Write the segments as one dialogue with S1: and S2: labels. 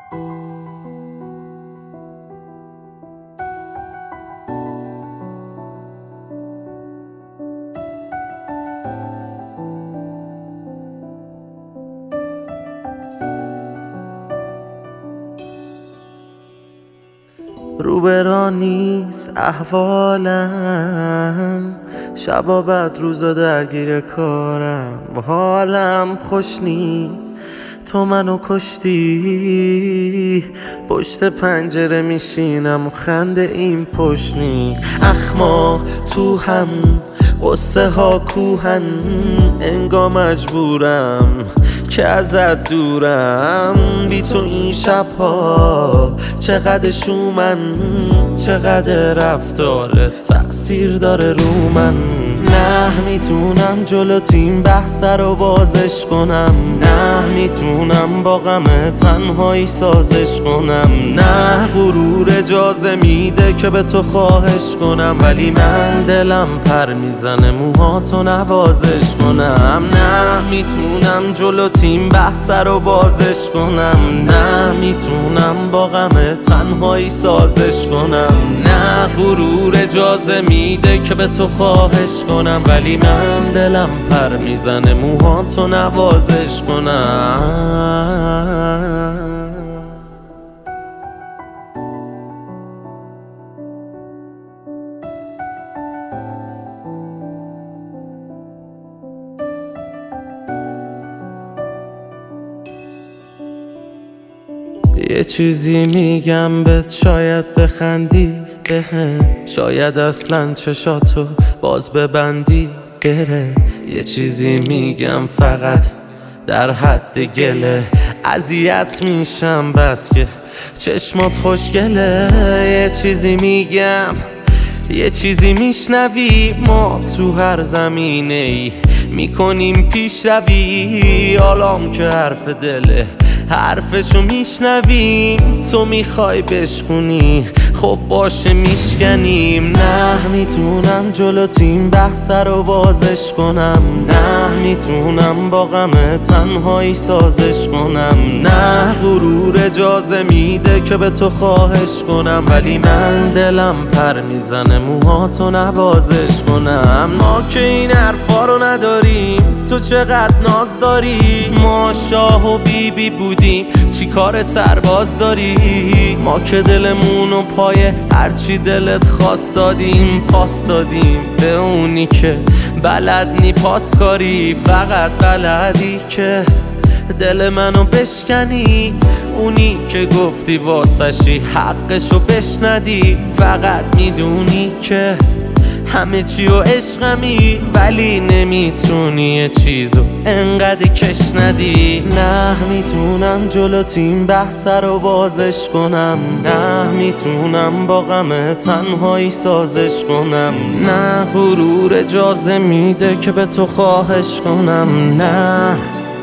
S1: روبرا نیست احوالم، شبا بعد روزا درگیر کارم، حالم خوش نی تو منو کشتی. پشت پنجره میشینم و خنده این پشت نی. اخما تو هم قصه ها کوهن، انگار مجبورم که ازت دورم. بی تو این شبها چقدر شومن، چقدر رفتارت تأثیر داره رو من. نه میتونم جلو تیم بحث رو بازش کنم، نه میتونم با غم تنهایی سازش کنم. نه غرور اجازه میده که به تو خواهش کنم، ولی من دلم پر میزنه موهاتو نوازش کنم. نه میتونم جلو تیم بحث رو بازش کنم، نه میتونم با غم تنهایی سازش کنم. نه غرور اجازه میده که به تو خواهش کنم، ولی من دلم پر میزنه موهاتو نوازش کنم. یه چیزی میگم بهت شاید بخندی بهم، شاید اصلا چشاتو باز ببندی بره. یه چیزی میگم فقط در حد گله، اذیت میشم بس که چشمات خوشگله. یه چیزی میگم یه چیزی میشنوی، ما تو هر زمینه ای میکنیم پیشروی. حالام که حرف دله حرفشو میشنویم، تو میخوای بشکنی خب باشه میشکنیم. نه میتونم جلو تیم بحث رو بازش کنم، نه میتونم با غم تنهایی سازش کنم. نه غرور اجازه میده که به تو خواهش کنم، ولی من دلم پر میزنه موهاتو نوازش کنم. ما که این حرفا رو نداریم، تو چقدر ناز داری. ما شاه و بیبی بودیم، چی کار سرباز داری؟ ما که دلمونو پای هرچی دلت خواست دادیم، پاس دادیم به اونی که بلد نی پاس کاری. فقط بلدی که دل منو بشکنی، اونی که گفتی واسشی حقشو بشندی. فقط میدونی که همه چی و عشقمی، ولی نمیتونی یه چیزو انقدر کش ندی. نه میتونم جلو تیم بحث رو بازش کنم، نه میتونم با غم تنهایی سازش کنم. نه غرور اجازه میده که به تو خواهش کنم. نه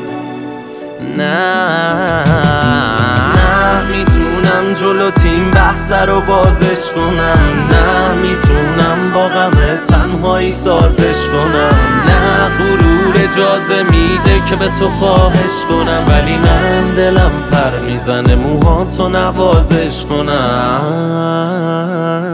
S1: میتونم جلو تیم بحث رو بازش کنم، نه میتونم با غم تنهایی سازش کنم. نه غرور اجازه میده که به تو خواهش کنم، ولی من دلم پر میزنه موهاتو نوازش کنم.